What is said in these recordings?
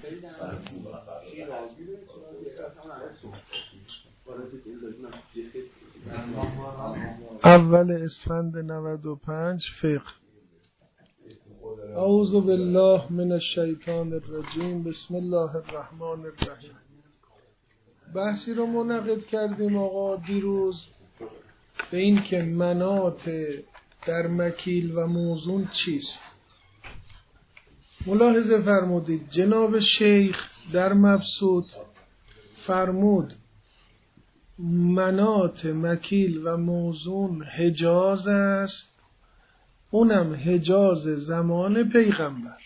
اول اسفند 95 فقه. اعوذ بالله من الشیطان الرجیم. بسم الله الرحمن الرحیم. بحثی رو منعقد کردیم آقا دیروز به این که مناط در مکیل و موزون چیست. ملاحظه فرمودید جناب شیخ در مبسوط فرمود مناط مکیل و موزون حجاز است، اونم حجاز زمان پیغمبر.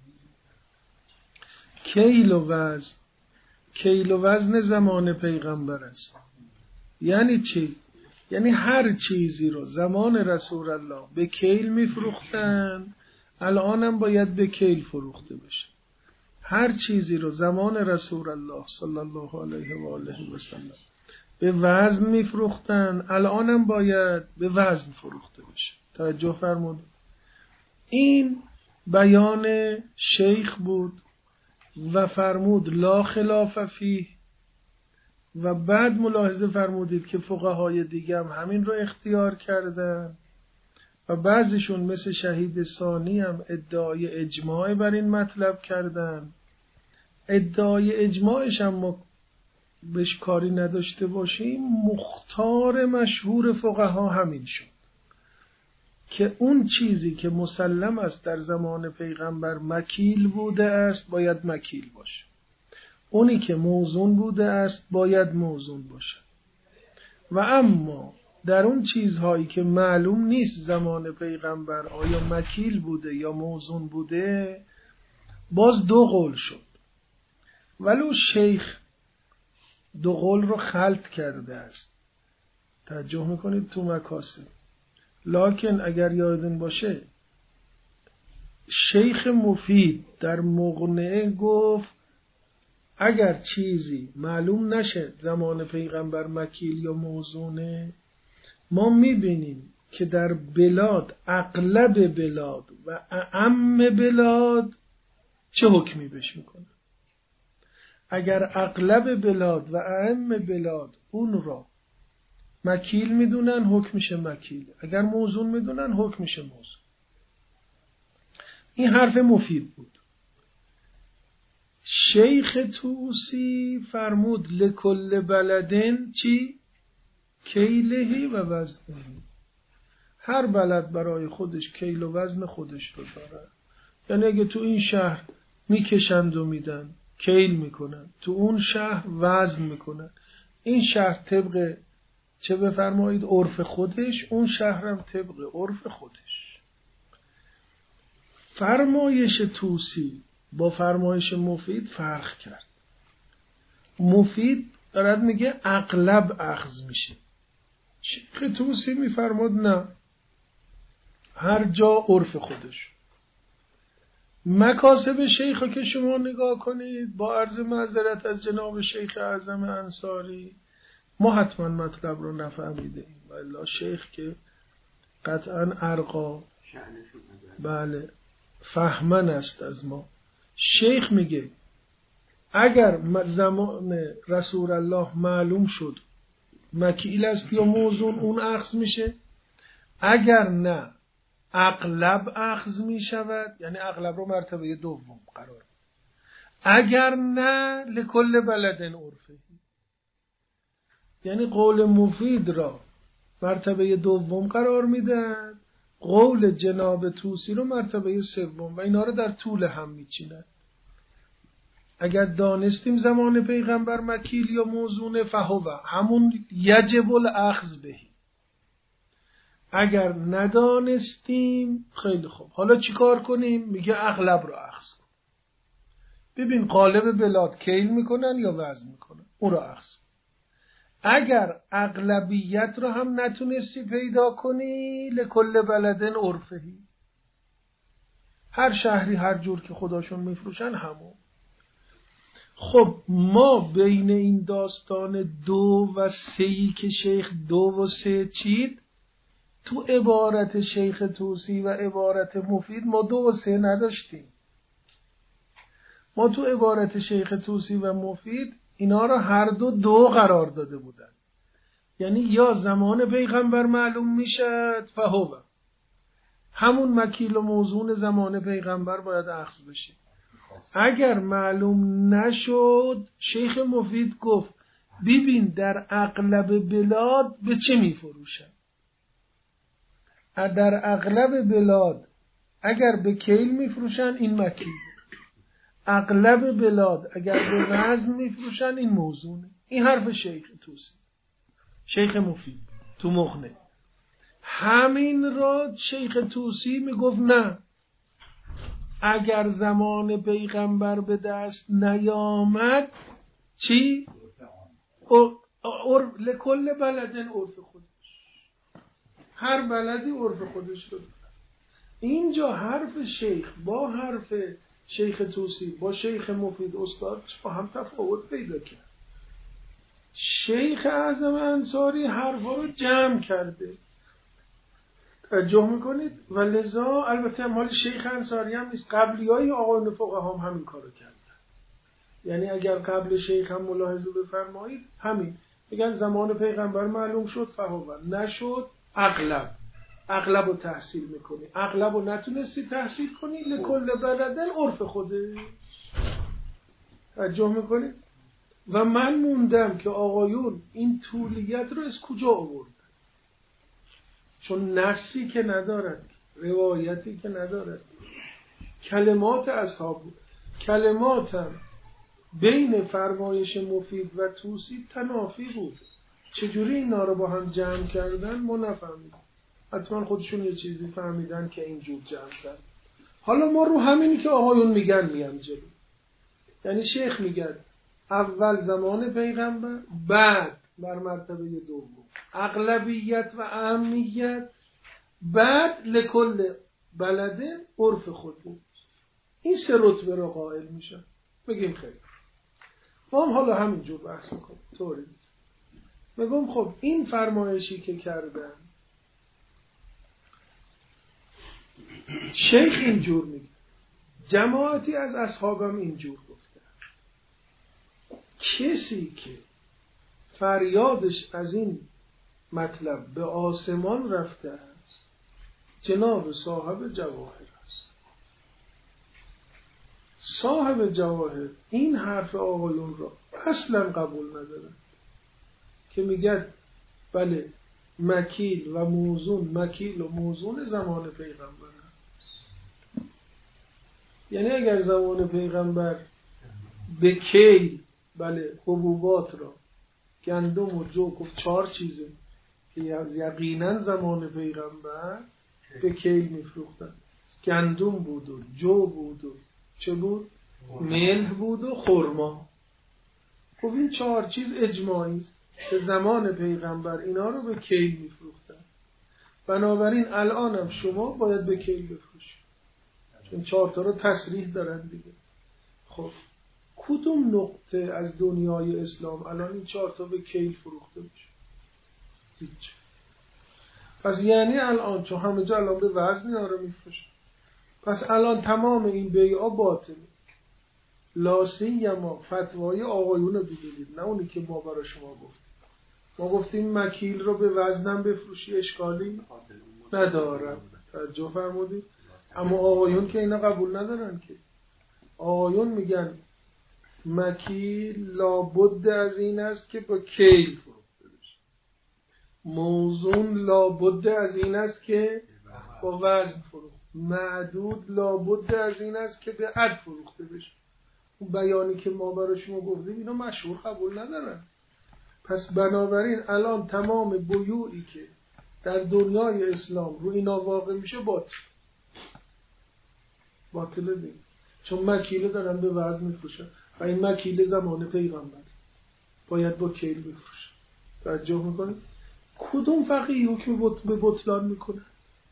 کیل و وزن زمان پیغمبر است. یعنی چی؟ یعنی هر چیزی رو زمان رسول الله به کیل میفروختن، الانم باید به کیل فروخته بشه. هر چیزی رو زمان رسول الله صلی الله علیه و آله و سلم به وزن میفروختن، الانم باید به وزن فروخته بشه. توجه فرمودید. این بیان شیخ بود و فرمود لا خلاف فیه، و بعد ملاحظه فرمودید که فقهای دیگه هم همین رو اختیار کردن و بعضیشون مثل شهید ثانی هم ادعای اجماع بر این مطلب کردن. ادعای اجماعش هم ما بهش کاری نداشته باشیم، مختار مشهور فقها همین شد که اون چیزی که مسلم است در زمان پیغمبر مکیل بوده است باید مکیل باشه، اونی که موزون بوده است باید موزون باشه. و اما در اون چیزهایی که معلوم نیست زمان پیغمبر آیا مکیل بوده یا موزون بوده، باز دو قول شد. ولو شیخ دو قول رو خلط کرده است، توجه میکنید تو مکاسب. لکن اگر یادتون باشه شیخ مفید در مقنعه گفت اگر چیزی معلوم نشه زمان پیغمبر مکیل یا موزونه، ما میبینیم که در بلاد، اغلب بلاد و اعم بلاد چه حکمی بهش میکنه. اگر اغلب بلاد و اعم بلاد اون را مکیل میدونن حکمش مکیل، اگر موزون میدونن حکمش موزون. این حرف مفید بود. شیخ طوسی فرمود لکل بلدن چی؟ کیلهی و وزنهی. هر بلد برای خودش کیل و وزن خودش رو داره. یعنی اگه تو این شهر میکشند و میدن کیل میکنن، تو اون شهر وزن میکنن. این شهر طبق چه بفرمایید عرف خودش، اون شهرم طبق عرف خودش. فرمایش طوسی با فرمایش مفید فرق کرد. مفید دارد میگه اغلب اخذ میشه. شیخ طوسی میفرماد نه، هر جا عرف خودش. مکاسب شیخ که شما نگاه کنید، با عرض معذرت از جناب شیخ اعظم انصاری ما حتما مطلب رو نفهمیده ایم، والله شیخ که قطعا ارقا بله فهمن است از ما. شیخ میگه اگر زمان رسول الله معلوم شد مکیل است یا موزون، اون اخذ میشه. اگر نه اغلب اخذ میشود، یعنی اغلب رو مرتبه دوم قرار میده. اگر نه لکل بلدن عرفه، یعنی قول مفید را مرتبه دوم قرار میدن، قول جناب طوسی رو مرتبه سوم، و اینا رو در طول هم میچینن. اگر دانستیم زمان پیغمبر مکیل یا موزونه فهو همون یجب الاخذ بهی. اگر ندانستیم خیلی خوب، حالا چیکار کنیم؟ میگه اغلب رو اخذ کن. ببین قالب بلاد کیل میکنن یا وزن میکنن، اون رو اخذ کن. اگر اغلبیت رو هم نتونستی پیدا کنی لکل بلدن عرفهی، هر شهری هر جور که خداشون میفروشن همون. خب ما بین این داستان 2 و 3 که شیخ 2 و 3 چید، تو عبارت شیخ طوسی و عبارت مفید ما 2 و 3 نداشتیم. ما تو عبارت شیخ طوسی و مفید اینا را هر دو قرار داده بودن. یعنی یا زمان پیغمبر معلوم میشد فهو، همون مکیل و موزون زمان پیغمبر باید اخذ بشه. اگر معلوم نشد شیخ مفید گفت ببین در اغلب بلاد به چه میفروشن. در اغلب بلاد اگر به کیل میفروشن این مکیل، اغلب بلاد اگر به وزن میفروشن این موزونه. این حرف شیخ طوسی، شیخ مفید تو مغنی. همین را شیخ طوسی میگفت نه، اگر زمان پیغمبر به دست نیامد چی؟ لکل بلدن عرف خودش، هر بلدی عرف خودش رو. اینجا حرف شیخ با حرف شیخ طوسی با شیخ مفید استاد با هم تفاوت پیدا کرد. شیخ اعظم انصاری حرفا رو جمع کرده، توجه میکنید؟ و لذا البته مال شیخ انصاری هم نیست، قبلی های آقایون فقها هم همین کارو کردن. یعنی اگر قبل شیخ هم ملاحظه بفرمایید همین میگن زمان پیغمبر معلوم شد فهو، نشد اغلب رو تحصیل میکنی، اغلب رو نتونستی تحصیل کنی لکل بلدن عرف خوده. توجه میکنید؟ و من موندم که آقایون این طولیت رو از کجا آورد، چون نصی که ندارد، روایتی که ندارد، کلمات اصحاب بود. کلماتم بین فرمایش مفید و طوسی تنافی بود. چجوری اینا رو با هم جمع کردن ما نفهمیدیم، حتما خودشون یه چیزی فهمیدن که اینجور جمع کرد. حالا ما رو همینی که آقایون میگن میام جلو. یعنی شیخ میگن اول زمان پیغمبر، بعد بر مرتبه دوم اغلبیت و اهمیت، بعد لکل بلده عرف خودمون. این سه رتبه رو قائل میشن. بگیم خیلی ما هم حالا همینجور بحث میکنیم، طوری نیست. میگم خب این فرمایشی که کردن شیخ اینجور میگه، جماعتی از اصحابم اینجور گفتن. کسی که فریادش از این مطلب به آسمان رفته است جناب صاحب جواهر است. صاحب جواهر این حرف آقایون را اصلا قبول ندارن که میگن بله مکیل و موزون زمان پیغمبر است. یعنی اگر زمان پیغمبر به کیل بله حبوبات را گندم و جو گفت 4 چیزه که از یقینا زمان پیغمبر به کیل میفروختن، گندم بود و جو بود و چه بود؟ ملح بود و خرما. خب این 4 چیز اجماعی است که زمان پیغمبر اینا رو به کیل میفروختن. بنابراین الان هم شما باید به کیل بفروشید، چون 4 تا رو تصریح دارن دیگه. خب کدوم نقطه از دنیای اسلام الان این 4 تا به کیل فروخته میشه؟ هیچ. پس یعنی الان چون همه جا الان به وزن اینا رو میفروشن، پس الان تمام این بیعا باطله. لا سیما فتوای آقایون رو بگیرید، نه اونی که ما برای شما گفتیم. ما گفتیم مکیل رو به وزنم بفروشی اشکالی نداره، توجه فرمودید؟ اما آقایون که اینا قبول ندارن که. آقایون میگن مکیل لابد از این است که با کیل فروخته بشه، موزون لابد از این است که با وزن فروخته، معدود لابد از این است که به عد فروخته بشه. اون بیانی که ما برای شما گفتیم اینا مشهور قبول ندارن. پس بنابراین الان تمام بیوعی که در دنیای اسلام رو اینا واقع میشه باطله دیگه، چون مکیله دارن به وزن میفروشن و این مکیله زمان پیغمبر باید با کیل بفروشن. توجه میکنه؟ کدوم فقیه حکم به بطلان میکنه؟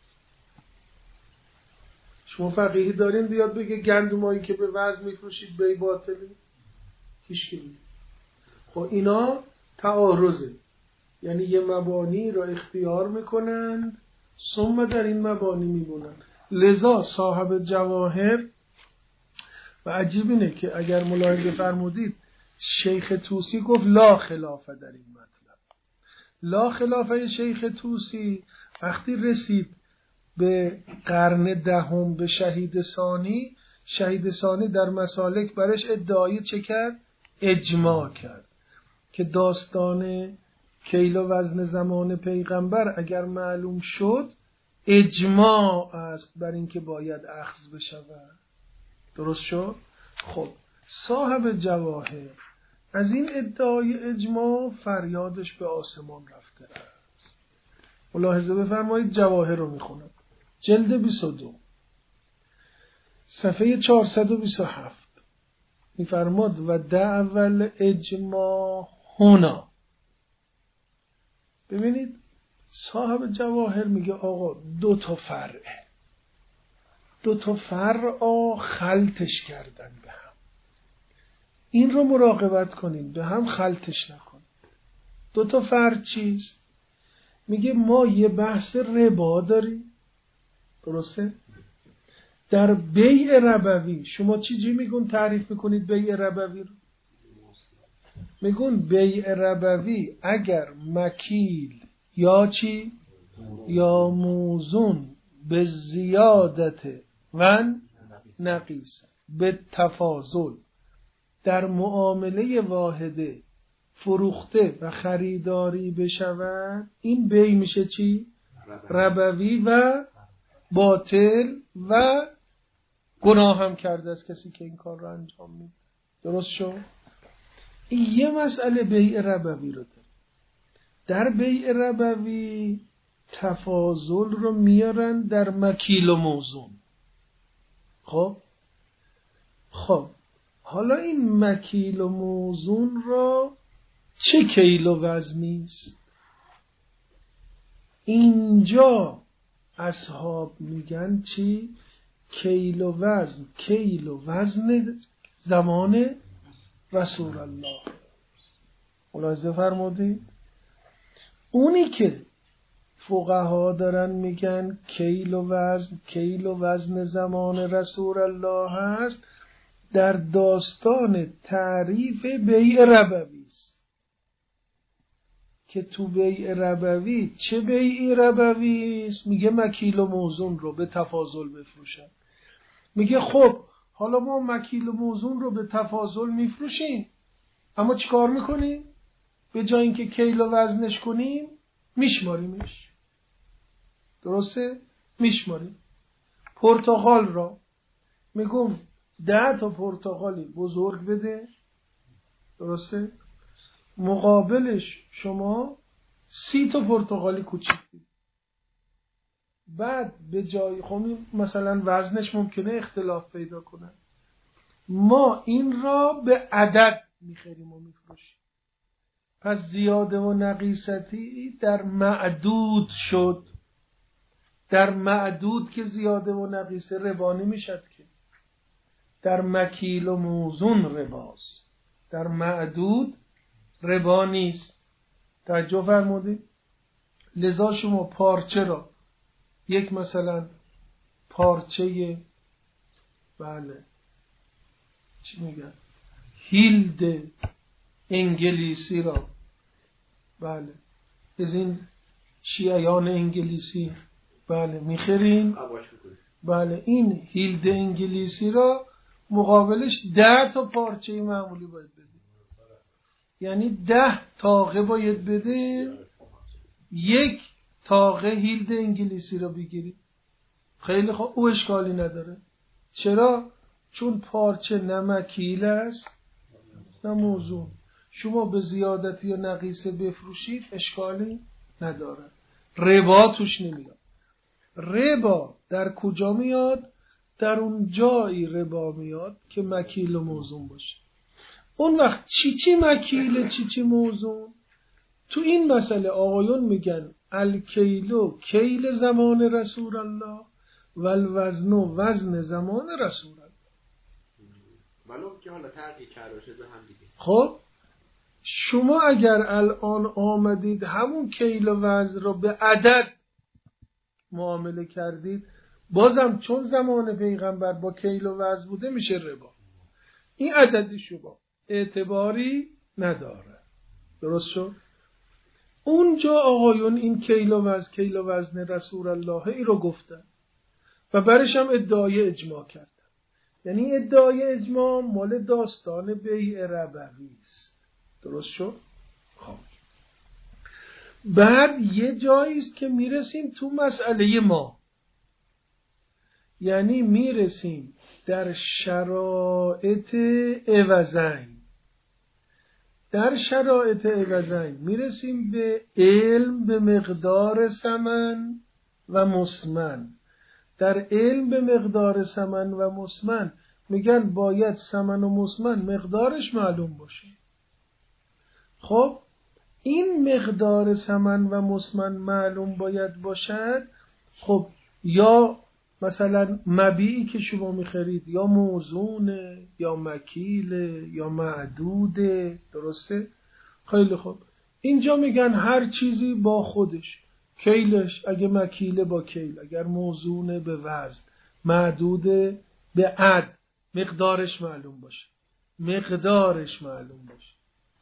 شما فقیه دارین بیاد بگه گندمایی که به وزن میفروشید به باطله؟ هیچ کی نمیگه. خب اینا تعارضه، یعنی یه مبانی را اختیار میکنند ثم در این مبانی میمونن. لذا صاحب جواهر و عجیب اینه که اگر ملاحظه فرمودید شیخ طوسی گفت لا خلافه در این مطلب. لا خلافه شیخ طوسی وقتی رسید به قرن دهم به شهید ثانی در مسالک برش ادعای چه کرد؟ اجماع کرد که داستان کیل و وزن زمان پیغمبر اگر معلوم شد اجماع است بر اینکه باید اخذ بشود. درست شد؟ خب صاحب جواهر از این ادعای اجماع فریادش به آسمان رفته است. ملاحظه بفرمایید، جواهر رو میخونم، جلد 22 صفحه 427 میفرماد و دعوال اجماع هنا. ببینید صاحب جواهر میگه آقا دو تا فرع خلطش کردن به هم. این رو مراقبت کنید، به هم خلطش نکنید. دو تا فرع چیست؟ میگه ما یه بحث ربا داریم، درسته؟ در بیع ربوی شما چیزی میگون تعریف میکنید بیع ربوی رو؟ میگون بیع ربوی اگر مکیل یا چی؟ یا موزون به زیادت و نقیص به تفاضل در معامله واحده فروخته و خریداری بشود، این بیع میشه چی؟ ربوی و باطل و گناه هم کرده از کسی که این کار رو انجام میده. درست شد؟ این یه مسئله بیع ربوی رو داره. در بیع ربوی تفاضل رو میارن در مکیل و موزون. خب حالا این مکیل و موزون را چه کیل و وزنی است؟ اینجا اصحاب میگن چی؟ کیل و وزن زمان رسول الله. ملاحظه فرمودید؟ اونی که فقها دارن میگن کیل و وزن زمان رسول الله هست، در داستان تعریف بیع ربوی است که تو بیع ربوی چه بیع ربوی است؟ میگه مکیل و موزون رو به تفاضل بفروشن. میگه خب حالا ما مکیل و موزون رو به تفاضل میفروشیم، اما چیکار میکنیم؟ به جای اینکه کیل و وزنش کنیم میشماریمش. درسته؟ میشماریم. پرتقال را میگم 10 تا پرتقالی بزرگ بده، درسته؟ مقابلش شما 30 تا پرتقالی کوچیک بده. بعد به جای مثلا وزنش ممکنه اختلاف پیدا کنه، ما این را به عدد میخریم و میفروشیم. پس زیاده و نقیصتی در معدود شد. در معدود که زیاده و نقیصه ربا نمیشد که، در مکیل و موزون رباست، در معدود ربا نیست. توجه فرمودید؟ لذا شما پارچه را یک مثلا پارچه چی میگن هیلد انگلیسی را از این شیعیان انگلیسی میخرین، این هیلد انگلیسی را مقابلش 10 تا پارچه معمولی باید بده، یعنی 10 تاقه باید بده، 1 تاقه هیلد انگلیسی را بگیرید. خیلی خوب، او اشکالی نداره. چرا؟ چون پارچه نه مکیل است نه موزون. شما به زیادتی یا نقیصه بفروشید اشکالی نداره، ربا توش نمیاد. ربا در کجا میاد؟ در اون جایی ربا میاد که مکیل و موزون باشه. اون وقت چی مکیل چی موزون؟ تو این مسئله آقایون میگن الکیلو کیل زمان رسول الله و الوزن وزن زمان رسول الله. ولو که حالا تغییر کرده شده هم دیگه. خب شما اگر الان آمدید همون کیل و وزن رو به عدد معامله کردید، بازم چون زمان پیغمبر با کیل و وزن بوده میشه ربا. این عدد شما اعتباری نداره. درست شد؟ اونجا آقایون این کیل و وزن رسول الله ای رو گفتن و برش هم ادعای اجماع کردن. یعنی ادعای اجماع مال داستان بیع ربوی است. درست شد؟ خب بعد یه جایی است که میرسیم تو مسئله ما، یعنی میرسیم در شرایط عوضین. در شرایط عوضین میرسیم به علم به مقدار ثمن و مسمن. در علم به مقدار ثمن و مسمن میگن باید ثمن و مسمن مقدارش معلوم باشه. خب این مقدار ثمن و مسمن معلوم باید باشد. خب یا مثلا مبیعی که شما میخرید یا موزونه یا مکیله یا معدوده. درسته؟ خیلی خوب. اینجا میگن هر چیزی با خودش، کیلش اگه مکیله با کیل، اگر موزونه به وزن، معدوده به عد، مقدارش معلوم باشه. مقدارش معلوم باشه.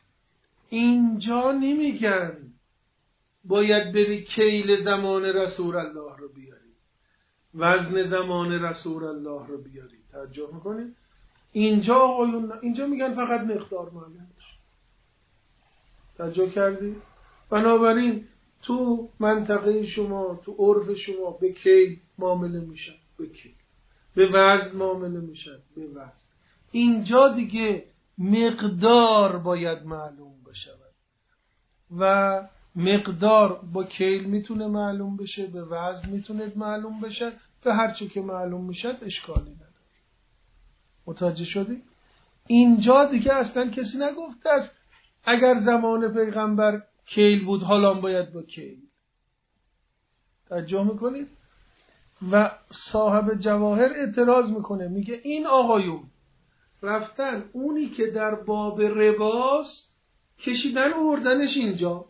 اینجا نمیگن باید بری کیل زمان رسول الله رو بیاری، وزن زمان رسول الله رو بیاری. توجه میکنید؟ اینجا آقایون اینجا میگن فقط مقدار معلوم باشه. توجه کردید؟ بنابراین تو منطقه شما، تو عرف شما به کیل معامله میشن، به کیل. به وزن معامله میشن، به وزن. اینجا دیگه مقدار باید معلوم بشه و مقدار با کیل میتونه معلوم بشه، به وزن میتونه معلوم بشه، به هر چی که معلوم میشه اشکالی نداره. متوجه شدی؟ اینجا دیگه اصلا کسی نگفته است اگر زمان پیغمبر کیل بود حالا باید با کیل. توجه میکنید؟ و صاحب جواهر اعتراض میکنه، میگه این آقایون رفتن اونی که در باب رباست کشیدن آوردنش اینجا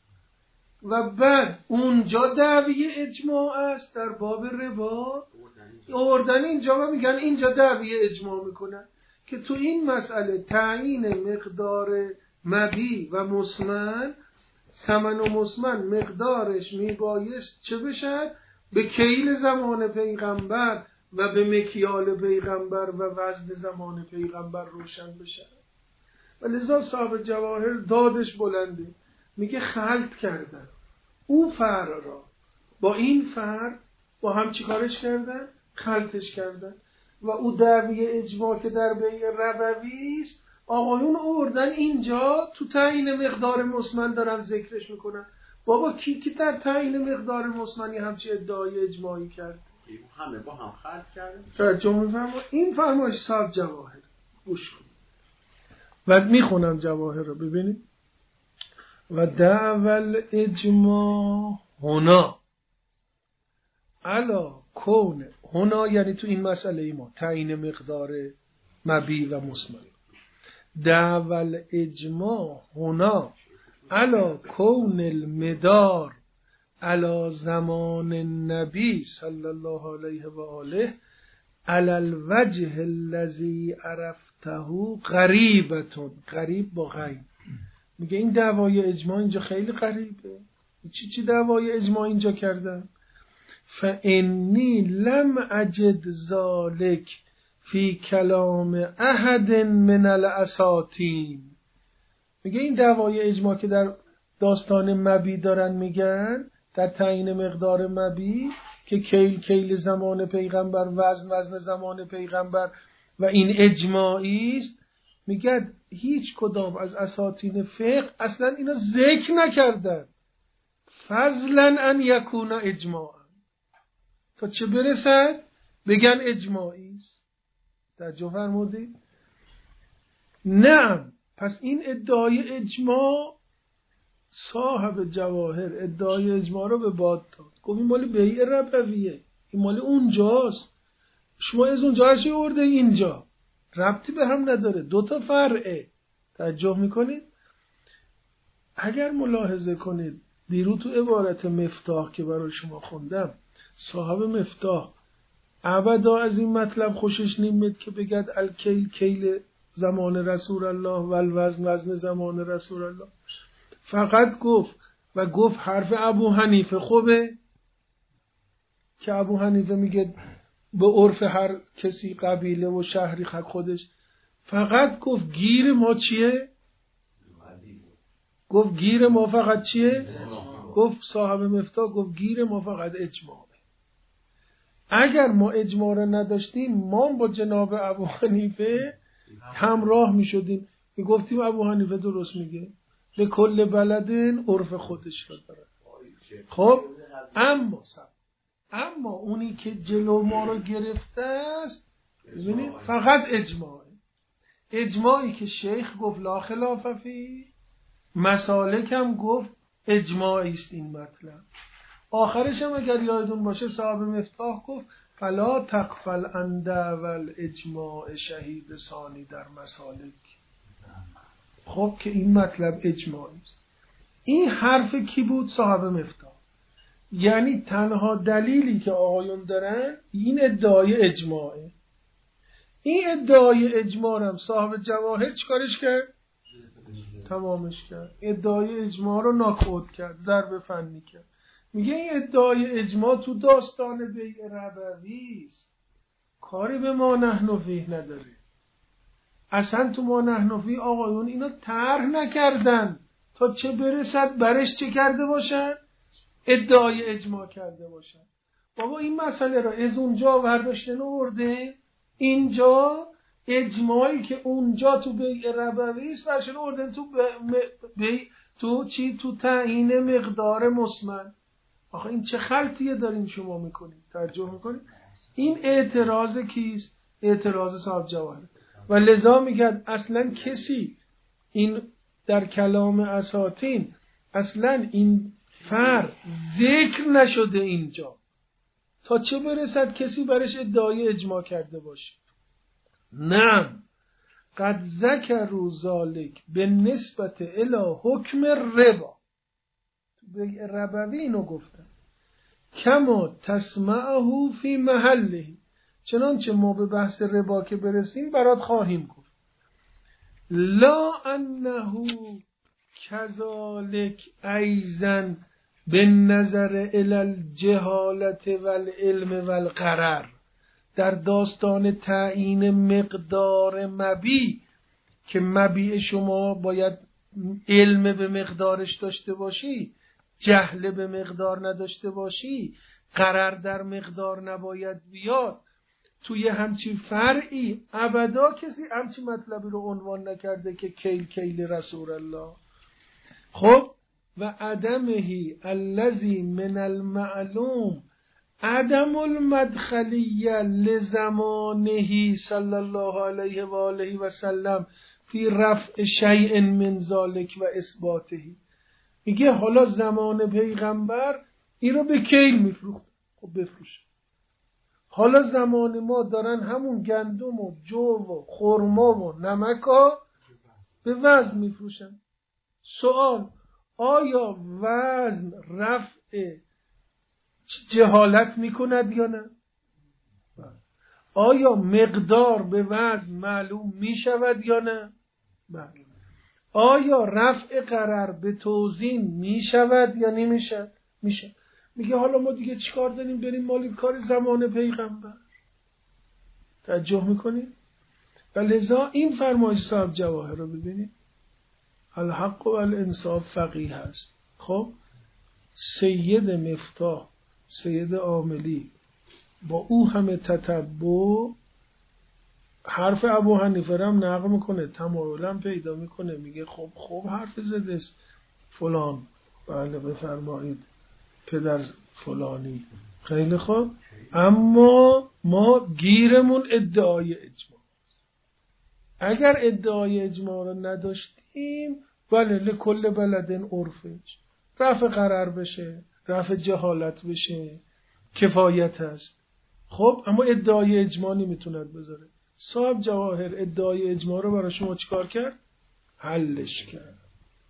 و بعد اونجا دعوی اجماع است در باب ربا آوردن اینجا و میگن اینجا دعوی اجماع میکنن که تو این مسئله تعیین مقدار مبیع و مسمن، ثمن و مسمن مقدارش میبایست چه بشد؟ به کیل زمان پیغمبر و به مکیال پیغمبر و وزن زمان پیغمبر روشن بشه. و لذا صاحب جواهر دادش بلنده، میگه خلط کردن او فر را با این فر با هم چیکارش کردن؟ خلطش کردن. و او دعوی اجماع که در بیع ربوی است آقایون آوردن اینجا تو تعیین مقدار مسمن دارن ذکرش میکنن. بابا کی در تعیین مقدار مسمنی همچی ادعای اجماعی کرد؟ همه با هم خلط کردن. ترجمه فرما این فرمایش صاحب جواهر. گوش کن و میخونم جواهر رو ببینید. و دعوال اجماع هنا علا کون هنا، یعنی تو این مسئله ما تعیین مقدار مبیع و مسمن. دعوال اجماع هنا علا کون المدار علا زمان النبی صلی الله علیه و آله علی الوجه الذی عرفته غریبتون. غریب با غیب. میگه این دعوای اجماع اینجا خیلی غریبه. چی دعوای اجماع اینجا کردن؟ فانی لم اجد ذالک فی کلام احد من الاساطین. میگه این دعوای اجماع که در داستان مبی دارن میگن، در تعیین مقدار مبی که کیل زمان پیغمبر، وزن زمان پیغمبر و این اجماعی است، میگه هیچ کدام از اساطین فقه اصلا اینا ذکر نکردن. فضلا ان یکون اجماعا، تا چه برسد بگن اجماعی است. توجه فرمودید؟ نه، پس این ادعای اجماع صاحب جواهر ادعای اجماع رو به باد داد. گفت این مال بیع ربویه، این مال اونجاست. شما از اونجا چی آورده اینجا؟ ربطی به هم نداره، دوتا فرعه. توجه میکنید؟ اگر ملاحظه کنید دیرو تو عبارت مفتاح که برای شما خوندم، صاحب مفتاح ابدا از این مطلب خوشش نمیاد که بگد الکیل کیل زمان رسول الله و الوزن وزن زمان رسول الله. فقط گفت و گفت حرف ابو حنیفه خوبه که ابو حنیفه میگه به عرف هر کسی قبیله و شهری خودش. فقط گفت گیر ما چیه؟ گفت گیر ما فقط چیه؟ گفت صاحب مفتاح گفت گیر ما فقط اجماعه. اگر ما اجماع را نداشتیم ما با جناب ابو حنیفه همراه می شدیم، می گفتیم ابو حنیفه درست میگه، به کل بلدن عرف خودش رو داره. خب اما اونی که جلو ما رو گرفته است ببینید فقط اجماعی که شیخ گفت لا خلاف فی، مسالک هم گفت اجماعی است این مطلب. آخرش هم اگر یادتون باشه صاحب مفتاح گفت فلا تغفل عن دعوی اجماع شهید ثانی در مسالک. خب که این مطلب اجماعی است. این حرف کی بود؟ صاحب مفتاح. یعنی تنها دلیلی که آقایون دارن این ادعای اجماعه. این ادعای اجماع هم صاحب جواهر چیکارش کرد؟ تمامش کرد. ادعای اجماع رو ناکوت کرد، ضرب فنی کرد. میگه این ادعای اجماع تو داستان بیع ربوی است، کاری به ما نحن فیه نداره. اصلا تو ما نحن فیه آقایون اینو طرح نکردن تا چه برسد برش چه کرده باشن؟ ادعای اجماع کرده باشن. بابا این مسئله را از اونجا برداشتن آورده، اینجا اجماعی که اونجا تو بیع ربوی است برشن آوردن تو تعیین مقدار مسمن. آخه این چه خلطیه دارین شما میکنید؟ توجه میکنید؟ این اعتراض کیست؟ اعتراض صاحب جواهر. و لذا میگن اصلا کسی این در کلام اساطین اصلا این فرق ذکر نشده اینجا تا چه برسد کسی برش ادعای اجماع کرده باشه. نه قد ذکروا ذلک به نسبت الی حکم ربا، به ربوی اینو گفتن، کما تسمعه فی محله، چنانچه ما به بحث ربا که برسیم برات خواهیم گفت. لا انه کذالک ایضا به نظر الی الجهالت والعلم والقرر، در داستان تعیین مقدار مبیع که مبیع شما باید علم به مقدارش داشته باشی، جهل به مقدار نداشته باشی، قرار در مقدار نباید بیاد. توی همچی فرعی ابدا کسی همچی مطلبی رو عنوان نکرده که کیل رسول الله. خب و عدمهی الذی من المعلوم عدم المدخلیه لزمانه صلی الله علیه و آله و سلم فی رفع شیء من ذلک و اثباته. میگه حالا زمان پیغمبر این رو به کیل میفروخت، خب بفروشه. حالا زمان ما دارن همون گندم و جو و خرما و نمک ها به وزن میفروشن. سوال آیا وزن رفع جهالت میکند یا نه؟ آیا مقدار به وزن معلوم میشود یا نه؟ بله. آیا رفع قرار به توزین میشود یا نمیشود؟ میشه. میگه حالا ما دیگه چیکار داریم؟ بریم مالی کار زمان پیغمبر. توجه میکنید؟ و لذا این فرمایش صاحب جواهر رو ببینید، الحق و الانصاف فقیه هست. خب سید مفتاح، سید عاملی با او همه تتبع حرف ابو حنیفه هم نقل میکنه، تمایلم پیدا میکنه، میگه خب حرف زده است فلان، بله بفرمایید پدر فلانی، خیلی خوب، اما ما گیرمون ادعای اجماع است. اگر ادعای اجماع رو نداشتیم بله لکل بلدن عرفش، رفع قرار بشه، رفع جهالت بشه، کفایت هست. خب اما ادعای اجماع نمیتوند بذاره. صاحب جواهر ادعای اجماع رو برای شما چیکار کرد؟ حلش کرد.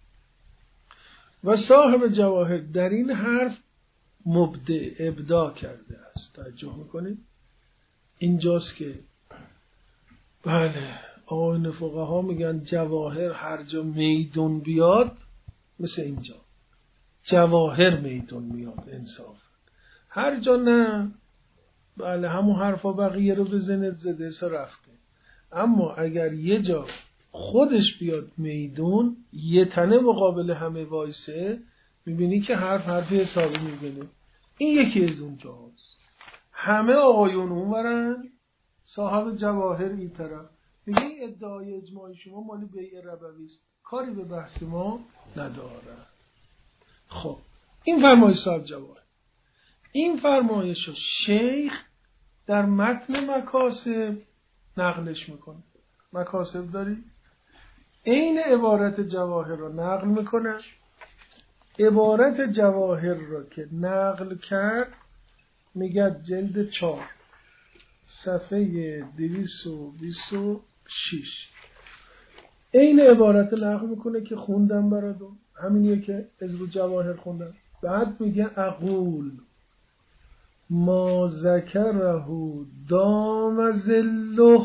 و صاحب جواهر در این حرف مبدع ابداع کرده است. توجه میکنید؟ اینجاست که بله آقایون فقها میگن جواهر هر جا میدون بیاد مثل اینجا جواهر میدون میاد انصاف. هر جا نه بله همون حرفا بقیه رو بزنید زده سا رفته. اما اگر یه جا خودش بیاد میدون یه تنه مقابل همه وایسه میبینی که حرف حسابی میزنه. این یکی از اون جاست. همه آقایون اونورن صاحب جواهر این طرف. میگه این ادعای اجماعی شما مالی بیع ربوی است، کاری به بحث ما نداره. خب این فرمایش صاحب جواهر. این فرمایش رو شیخ در متن مکاسب نقلش میکنه. مکاسب داری؟ این عبارت جواهر رو نقل میکنه. عبارت جواهر رو که نقل کرد میگه جلد 4 صفحه 226 این عبارت نقل میکنه که خوندم براتون، همینیه که از رو جواهر خوندم. بعد میگه اقول ما ذکره دام ذله.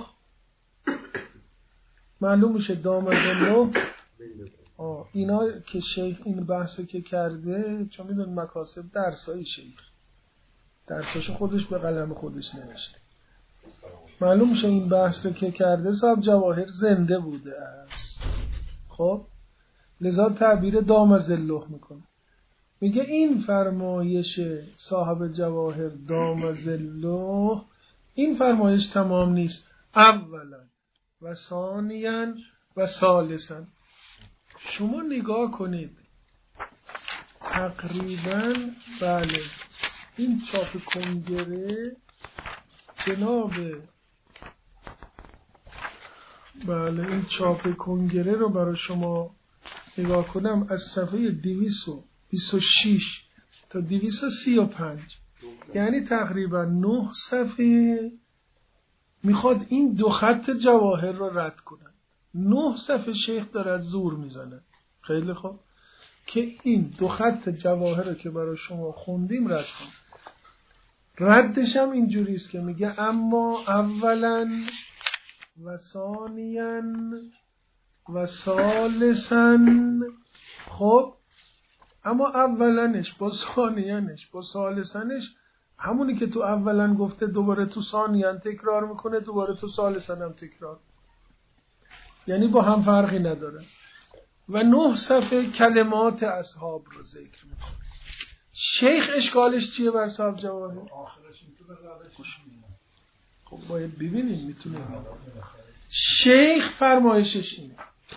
معلوم میشه دام ذله اینا که شیخ این بحثی که کرده، چون میدون مکاسب درسای شیخ درساشو خودش به قلم خودش نوشته. معلوم میشه این بحثی که کرده صاحب جواهر زنده بوده است. خب لذا تعبیر دام ذله میکنه. میگه این فرمایش صاحب جواهر دام ذله این فرمایش تمام نیست. اولا و ثانیاً و ثالثاً. شما نگاه کنید تقریباً بله این چاپ کنگره جناب بله این چاپ کنگره رو برای شما نگاه کنم از صفحه 226 تا 235 یعنی تقریبا 9 صفحه میخواد این دو خط جواهر رو رد کنن. 9 صفحه شیخ داره زور میزنه. خیلی خوب که این دو خط جواهر رو که برای شما خوندیم رد کن. ردش هم اینجوریست که میگه اما اولا و ثانیاً و ثالثاً. خب اما اولنش با ثانیانش با ثالثنش همونی که تو اولن گفته دوباره تو ثانیان تکرار میکنه، دوباره تو ثالثن هم تکرار، یعنی با هم فرقی نداره. و 9 صفحه کلمات اصحاب رو ذکر میکنه. شیخ اشکالش چیه بر صاحب جواهر؟ آخرش میتونه خب باید ببینیم میتونه. شیخ فرمایشش اینه.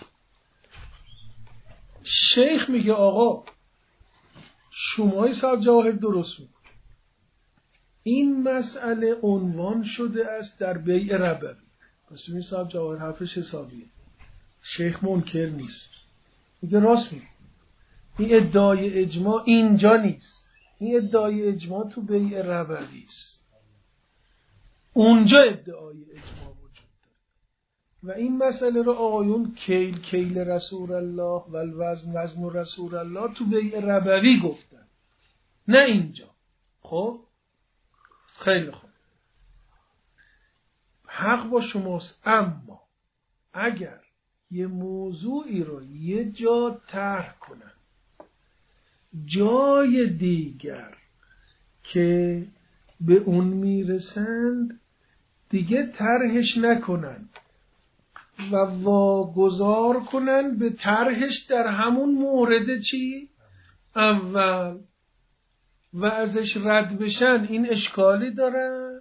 شیخ میگه آقا شمای صاحب جواهر درست میکنه. این مسئله عنوان شده است در بیع ربوی. پس این صاحب جواهر حرفش حسابیه. شیخ منکر نیست. میگه راست میگه. این ادعای اجماع اینجا نیست. این ادعای اجماع تو بیع ربوی است. اونجا ادعای اجماع وجود داره. و این مسئله رو آقایون کیل رسول الله و الوزن رسول الله تو بیع ربوی گفتن، نه اینجا. خب خیلی خوب، حق با شماست. اما اگر یه موضوعی رو یه جا طرح کنن، جای دیگر که به اون میرسند دیگه طرحش نکنن و واگذار کنن به طرحش در همون مورد چی؟ اول و ازش رد بشن، این اشکالی داره؟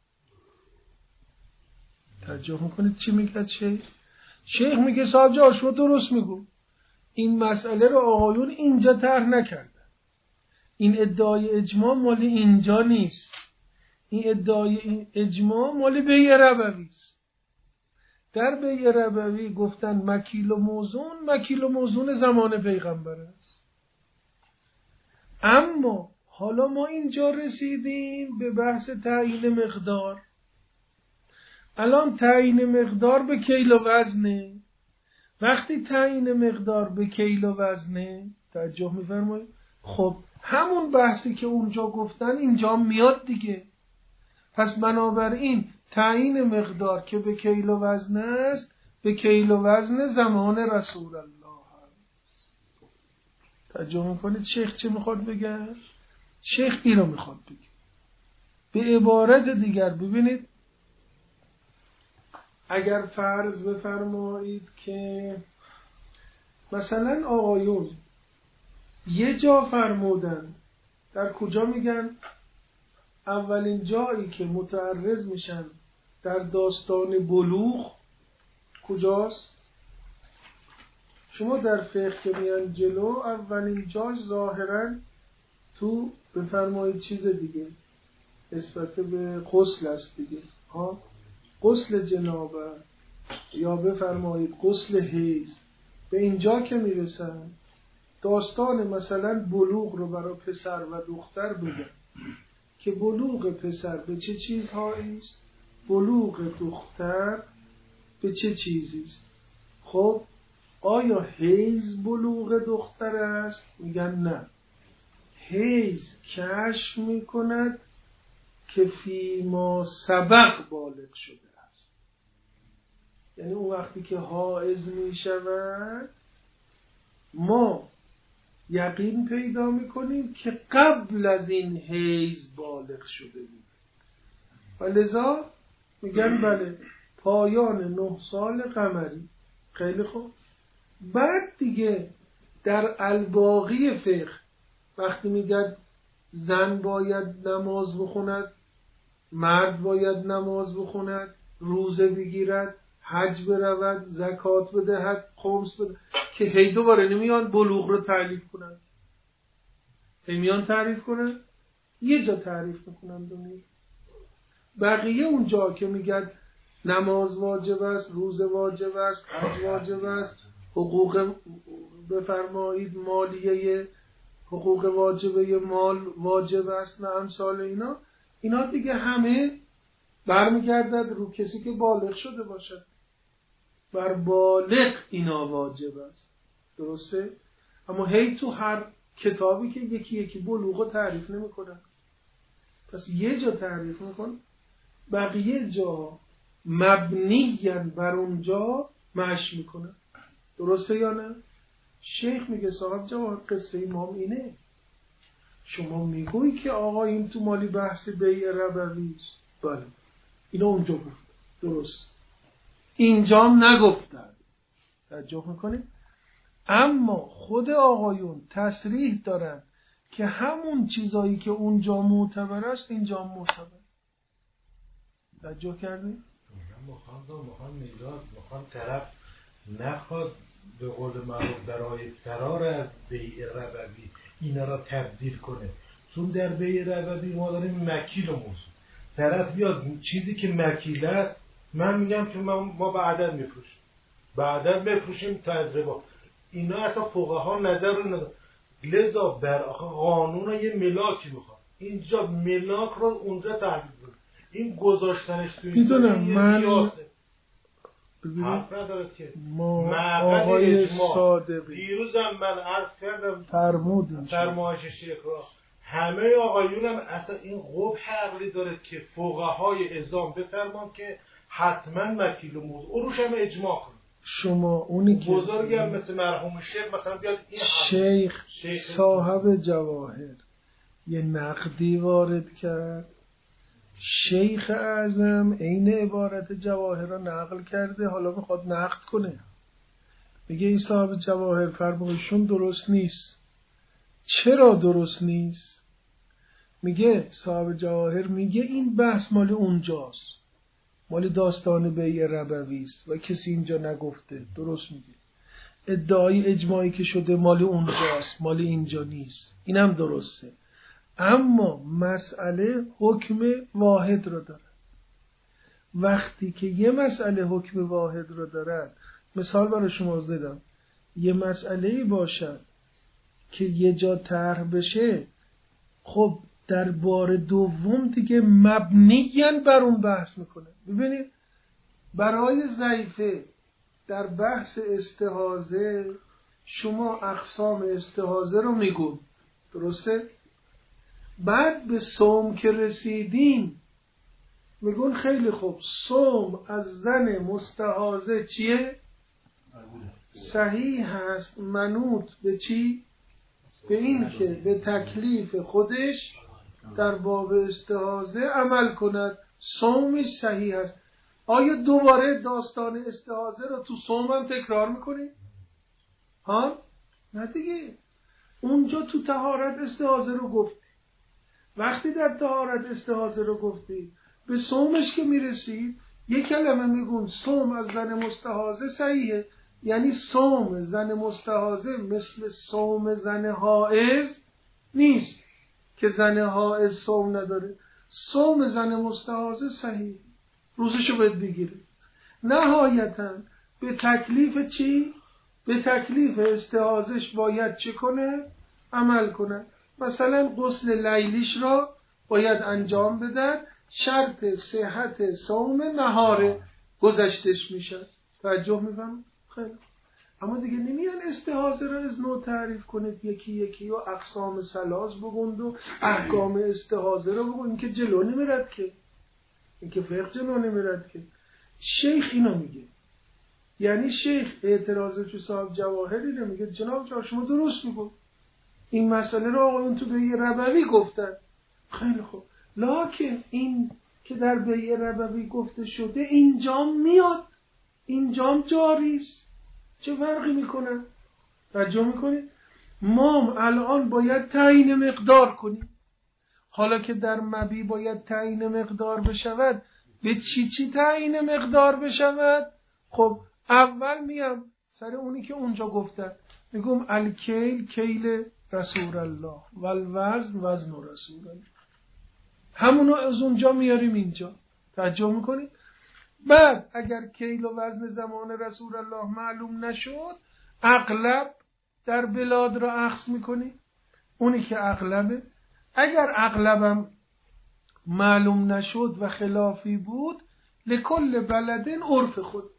توجه میکنید چی میگه شیخ؟ شیخ میگه صاحب جا شما درست میگو، این مسئله رو آقایون اینجا طرح نکردن. این ادعای اجماع مالی اینجا نیست. این ادعای اجماع مالی بیع ربوی است. در بیع ربوی گفتن مکیل و موزون زمان پیغمبر است. اما حالا ما اینجا رسیدیم به بحث تعیین مقدار. الان تعیین مقدار به کیل و وزنه. وقتی تعیین مقدار به کیل و وزنه، توجه می‌فرمایید، خب همون بحثی که اونجا گفتن اینجا میاد دیگه. پس بنابراین تعیین مقدار که به کیل و وزن است به کیل و وزن زمان رسول الله هست. توجه میکنید شیخ چه میخواد بگه؟ شیخ اینو میخواد بگه. به عبارت دیگر ببینید، اگر فرض بفرمایید که مثلا آقایون یه جا فرمودن، در کجا میگن؟ اولین جایی که متعرض میشن در داستان بلوغ کجاست؟ شما در فقه که میان جلو اولین جاش ظاهرا تو بفرمایید چیز دیگه نسبت به غسل است دیگه، غسل جنابه یا بفرمایید غسل حیض. به اینجا که میرسن داستان مثلا بلوغ رو برای پسر و دختر بگن که بلوغ پسر به چه چیزهایی است، بلوغ دختر به چه چیزی است. خب آیا حیض بلوغ دختر است؟ میگن نه، حیض کشف میکند که فی ما سبق بالغ شده است. یعنی اون وقتی که حائض میشود ما یقین پیدا میکنیم که قبل از این حیض بالغ شده بود و لذا میگن بله پایان 9 سال قمری. خیلی خوب. بعد دیگه در الباقی فقه وقتی میگن زن باید نماز بخوند، مرد باید نماز بخوند، روزه بگیرد، حج برود، زکات بدهد، خمس بدهد، که هی دوباره نمیان بلوغ رو تعریف کنن. میان تعریف کنن، یه جا تعریف میکنن دنیا. بقیه اونجا که میگن نماز واجب است، روزه واجب است، حج واجب است، حقوق بفرمایید مالیه، حقوق واجبه مال واجب است، نه امثال اینا دیگه همه برمیگردد رو کسی که بالغ شده باشد. بر بالغ اینا واجب است. درسته؟ اما هی تو هر کتابی که یکی یکی بلوغ تعریف نمیکنن. پس یه جا تعریف میکن، بقیه جا مبنیاً بر اونجا مشی میکنن. درسته یا نه؟ شیخ میگه صاحب جواب قصه امام اینه. شما میگویی که آقا این تو مالی بحث بیع ربوی است. بله اینو اونجا گفت، درست، اینجام نگفتن. توجه میکنید؟ اما خود آقایون تصریح دارن که همون چیزایی که اونجا معتبر است اینجا معتبر. توجه کردید؟ مخوان میلاد، مخوان طرف نخواد به قول معروف برای فرار از بیع ربوی اینا را تبدیل کنه. چون در بیع ربوی ما داریم مکیل و موضوع. طرف بیاد چیزی که مکیل است، من میگم که ما بعداً میفروشیم، بعداً بفروشیم تا از ربا. اینا اصلا فقها نظر رو ندارن. لذا در قانون یه ملاکی میخواد، اینجا ملاک رو اونجا تحلیل کنه. این گذاشتنش تو این من حرف ندارد که ما آقای صادقی دیروزم من عرض کردم فرمودیم شیخ را همه آقایون هم اصلا این قبح عقلی داره که فقهای اعزام بفرمان که حتما مکیل و موضوع اروش هم اجماع کن. شما اونی که بزرگی هم مثل مرحوم شیخ مثلا بیاد این شیخ صاحب جواهر یه نقدی وارد کرد، شیخ اعظم عین عبارت جواهر را نقل کرده، حالا میخواد نقد کنه. میگه این صاحب جواهر فرمایشون درست نیست. چرا درست نیست؟ میگه صاحب جواهر میگه این بحث مال اونجاست، مال داستان بیع ربوی است و کسی اینجا نگفته. درست میگه. ادعای اجماعی که شده مال اونجاست، مال اینجا نیست. اینم درسته. اما مسئله حکم واحد رو داره. وقتی که یه مسئله حکم واحد رو دارد، مثال برای شما زدم، یه مسئله‌ای باشد که یه جا طرح بشه، خب در بار دوم دیگه مبنیاً بر اون بحث میکنه. ببینید برای ضعیفه در بحث استحاضه شما اقسام استحاضه رو میگو، درسته؟ بعد به صوم که رسیدیم میگون خیلی خوب، صوم از زن مستحاضه چیه؟ صحیح هست، منوط به چی؟ به این که به تکلیف خودش در باب استحاضه عمل کند، صومش صحیح هست. آیا دوباره داستان استحاضه رو تو صوم هم تکرار میکنی؟ ها؟ نه دیگه. اونجا تو طهارت استحاضه رو گفتی، وقتی در طهارت استحاضه رو گفتی به صومش که میرسید یک کلمه میگون صوم از زن مستحاضه صحیحه، یعنی صوم زن مستحاضه مثل صوم زن حائض نیست که زن حائض صوم نداره. صوم زن مستحاضه صحیح، روزشو باید بگیره. نهایتاً به تکلیف چی؟ به تکلیف استحاضش باید چه کنه؟ عمل کنه. مثلا غسل لیلیش را باید انجام بدن، شرط صحت صوم نهاره گذشتش میشه. توجه میکنم؟ خیلی. اما دیگه نمیان استحاضه را از نوع تعریف کنید، یکی یکی و اقسام سلاس بگند و احکام استحاضه را بگند. این که جلو نمیرد که، این که فقه جلو نمیرد که. شیخ اینو میگه، یعنی شیخ اعتراض تو صاحب جواهر اینو میگه جناب جان شما درست میگو، این مسئله رو آقایون تو بیع ربوی گفتن. خیلی خوب، لکن این که در بیع ربوی گفته شده اینجام میاد، اینجام جاریست، چه فرقی میکنه؟ توجه میکنید؟ ما الان باید تعیین مقدار کنیم. حالا که در مبی باید تعیین مقدار بشود، به چی تعیین مقدار بشود؟ خب اول میام سر اونی که اونجا گفتن، میگم الکیل کیل رسول الله و الوزن وزن رسول الله، همونو از اونجا میاریم اینجا. توجه میکنید؟ بعد اگر کیل و وزن زمان رسول الله معلوم نشد، اغلب در بلاد را اخذ میکنی، اونی که اغلبه. اگر اغلبم معلوم نشد و خلافی بود، لکل بلدن عرف خودش.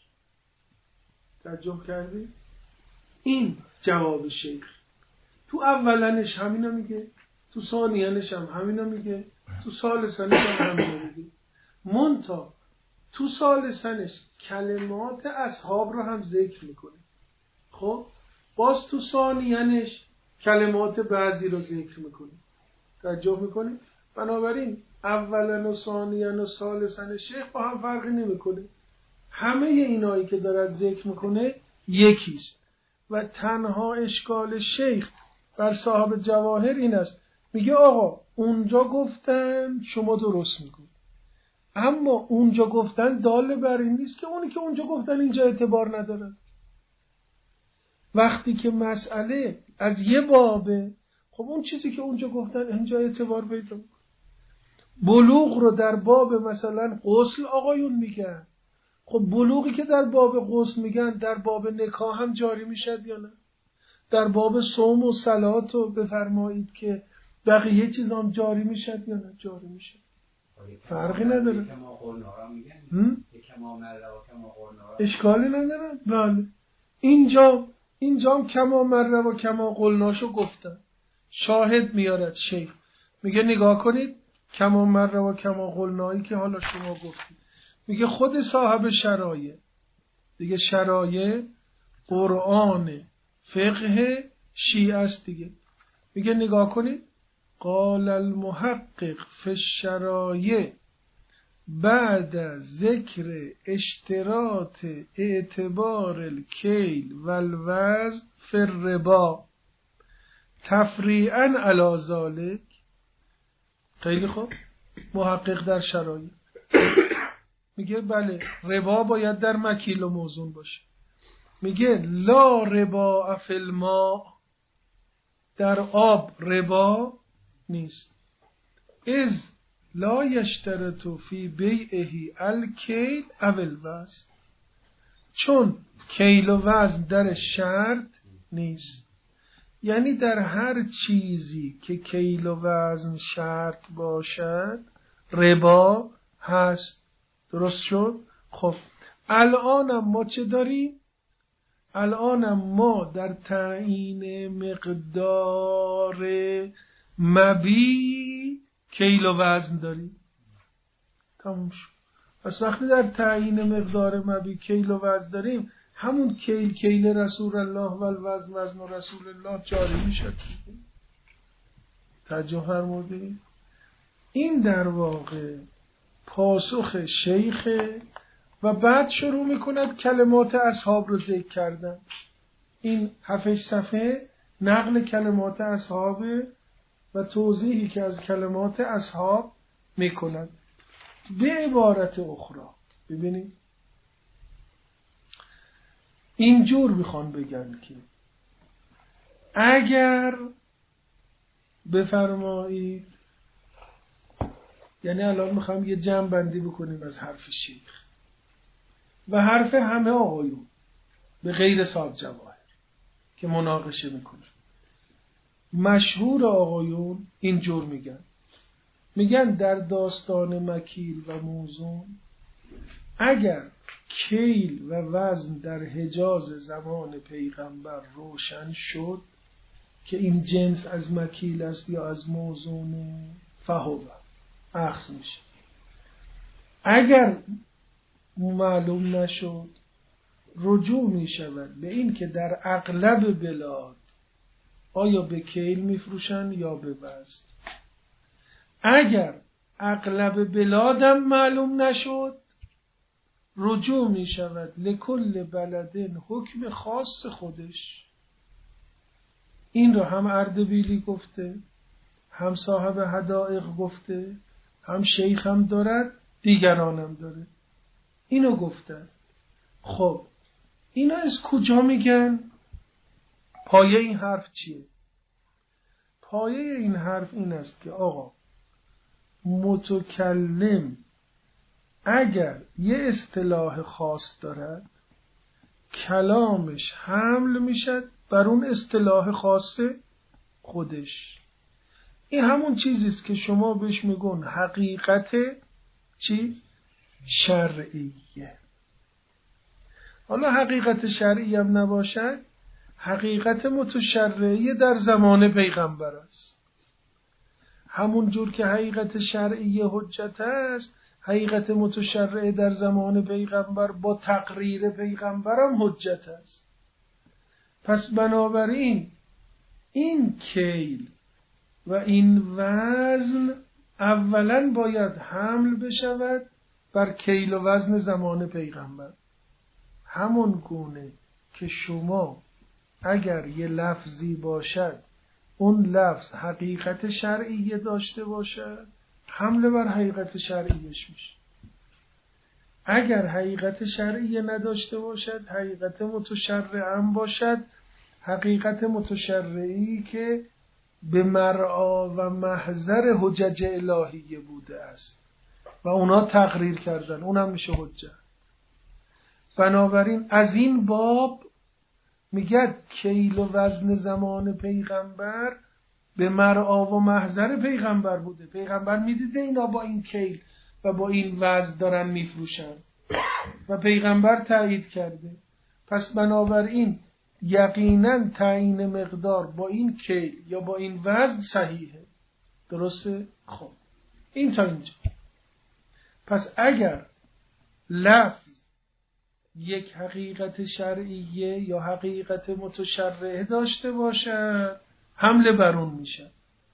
توجه کردی؟ این جواب شیخ. تو اولنش همینو میگه، تو ثانیانش هم همینو میگه، تو ثالثانش هم همینو میگه. منتها تو ثالثانش کلمات اصحاب رو هم ذکر میکنه. خب باز تو ثانیانش کلمات بعضی رو ذکر میکنه. توجه میکنی؟ بنابراین اولا و ثانیان و ثالثان شیخ با هم فرقی نمیکنه. همه اینایی که دارد ذکر میکنه یکیست و تنها اشکال شیخ بر صاحب جواهر این است، میگه آقا اونجا گفتن شما درست میگید، اما اونجا گفتن دال بر این نیست که اونی که اونجا گفتن اینجا اعتبار نداره. وقتی که مسئله از یه بابه، خب اون چیزی که اونجا گفتن اینجا اعتبار پیدا میکنه. بلوغ رو در باب مثلا غسل آقایون میگن، خب بلوغی که در باب غسل میگن در باب نکاح هم جاری میشد یا نه؟ در باب صوم و صلات رو بفرمایید که بقیه چیز هم جاری میشد یا نه؟ جاری میشد، فرقی نداره. اشکالی نداره. بله اینجا هم کما مره و کما قلناشو گفتن. شاهد میارد شیخ، میگه نگاه کنید کما مره و کما قلنایی که حالا شما گفتید، میگه خود صاحب شرایع دیگه، شرایع قرآن فقه شیعه است دیگه. میگه نگاه کنید قال المحقق فی الشرایع بعد ذکر اشتراط اعتبار الکیل و الوزن فی الربا تفریعا علی ذلک. خیلی خوب، محقق در شرایع میگه بله ربا باید در مکیل و موزون باشه. میگه لا ربا فی الماء، در آب ربا نیست. از لا یشترط فی بیعه الکیل او الوزن، چون کیل و وزن در شرط نیست. یعنی در هر چیزی که کیل و وزن شرط باشد ربا هست. درست شد؟ خب الانم ما چه داریم؟ الانم ما در تعیین مقدار مبی کیل و وزن داریم. تموم شد. پس وقتی در تعیین مقدار مبی کیل و وزن داریم، همون کیل رسول الله و وزن رسول الله جاری میشه. توجه فرمودید؟ این در واقع پاسخ شیخه و بعد شروع میکند کلمات اصحاب رو ذکر کردن. این 7 صفحه نقل کلمات اصحابه و توضیحی که از کلمات اصحاب میکند. به عبارت اخرى ببینید اینجور میخوان بگن که اگر بفرمایید، یعنی الان میخوام یه جمع بندی بکنیم از حرف شیخ و حرف همه آقایون به غیر صاحب جواهر که مناقشه میکنه. مشهور آقایون اینجور میگن در داستان مکیل و موزون اگر کیل و وزن در حجاز زمان پیغمبر روشن شد که این جنس از مکیل است یا از موزون، فهو اخذ میشه. اگر معلوم نشد رجوع میشود به این که در اغلب بلاد آیا به کیل میفروشن یا به وزن. اگر اغلب بلادم معلوم نشد رجوع می شود لکل بلدن حکم خاص خودش. این رو هم اردبیلی گفته، هم صاحب حدائق گفته، هم شیخ هم دارد، دیگرانم داره. اینو گفته. خب اینا از کجا میگن؟ پایه این حرف چیه؟ پایه این حرف این است که آقا متکلم اگر یه اصطلاح خاص دارد کلامش حمل میشد بر اون اصطلاح خاص خودش. این همون چیزیست که شما بهش میگون حقیقت چی؟ شرعیه. حالا حقیقت شرعی هم نباشد، حقیقت متشرعیه در زمان پیغمبر است. همون جور که حقیقت شرعی حجت است، حقیقت متشرع در زمان پیغمبر با تقریر پیغمبرم حجت است. پس بنابراین این کیل و این وزن اولا باید حمل بشود بر کیل و وزن زمان پیغمبر. همون گونه که شما اگر یه لفظی باشد اون لفظ حقیقت شرعی داشته باشد حمله بر حقیقت شرعیش میشه. اگر حقیقت شرعی نداشته باشد حقیقت متشرع هم باشد، حقیقت متشرعی که به مرعا و محضر حجج الهیه بوده است و اونا تقریر کردن، اونم میشه حجت. بنابراین از این باب میگه کیل و وزن زمان پیغمبر به مرعا و محضر پیغمبر بوده. پیغمبر میدیده اینا با این کیل و با این وزن دارن میفروشن و پیغمبر تایید کرده. پس بنابراین یقینا تعیین مقدار با این کیل یا با این وزن صحیحه. درسته؟ خب این تا اینجا. پس اگر لفظ یک حقیقت شرعیه یا حقیقت متشرعه داشته باشد حمله بر اون میشه.